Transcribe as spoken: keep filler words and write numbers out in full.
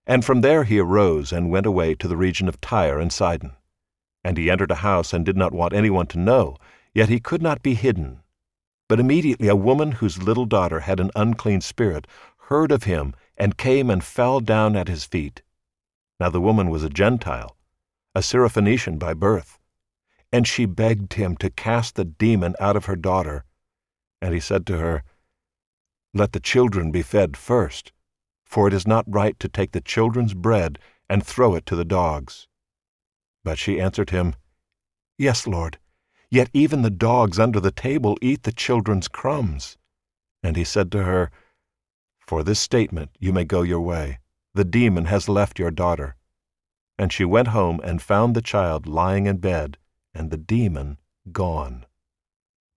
And from there he arose and went away to the region of Tyre and Sidon. And he entered a house and did not want anyone to know, yet he could not be hidden. But immediately a woman whose little daughter had an unclean spirit heard of him, and came and fell down at his feet. Now the woman was a Gentile, a Syrophoenician by birth. And she begged him to cast the demon out of her daughter. And he said to her, Let the children be fed first, for it is not right to take the children's bread and throw it to the dogs. But she answered him, Yes, Lord, yet even the dogs under the table eat the children's crumbs. And he said to her, For this statement you may go your way. The demon has left your daughter. And she went home and found the child lying in bed, and the demon gone.